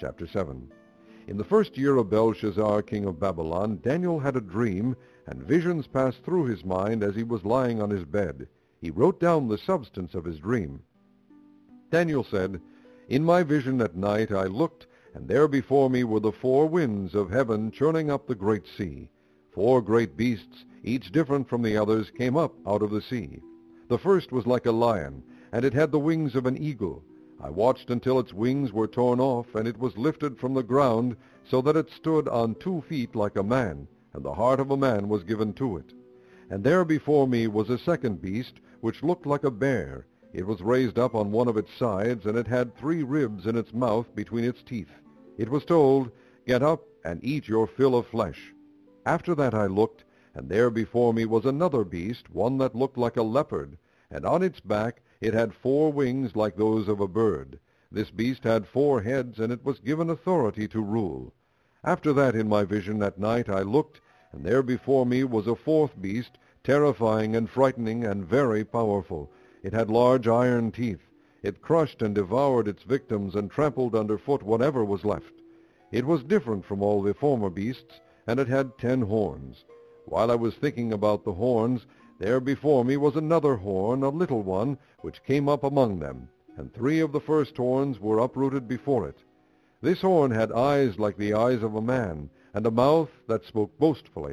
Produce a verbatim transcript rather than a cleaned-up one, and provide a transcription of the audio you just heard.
Chapter seven. In the first year of Belshazzar, king of Babylon, Daniel had a dream, and visions passed through his mind as he was lying on his bed. He wrote down the substance of his dream. Daniel said, "In my vision at night I looked, and there before me were the four winds of heaven churning up the great sea. Four great beasts, each different from the others, came up out of the sea. The first was like a lion, and it had the wings of an eagle. I watched until its wings were torn off, and it was lifted from the ground, so that it stood on two feet like a man, and the heart of a man was given to it. And there before me was a second beast, which looked like a bear. It was raised up on one of its sides, and it had three ribs in its mouth between its teeth. It was told, 'Get up and eat your fill of flesh.' After that I looked, and there before me was another beast, one that looked like a leopard, and on its back it had four wings like those of a bird. This beast had four heads, and it was given authority to rule. After that in my vision at night I looked, and there before me was a fourth beast, terrifying and frightening and very powerful. It had large iron teeth. It crushed and devoured its victims and trampled underfoot whatever was left. It was different from all the former beasts, and it had ten horns. While I was thinking about the horns, there before me was another horn, a little one, which came up among them, and three of the first horns were uprooted before it. This horn had eyes like the eyes of a man, and a mouth that spoke boastfully.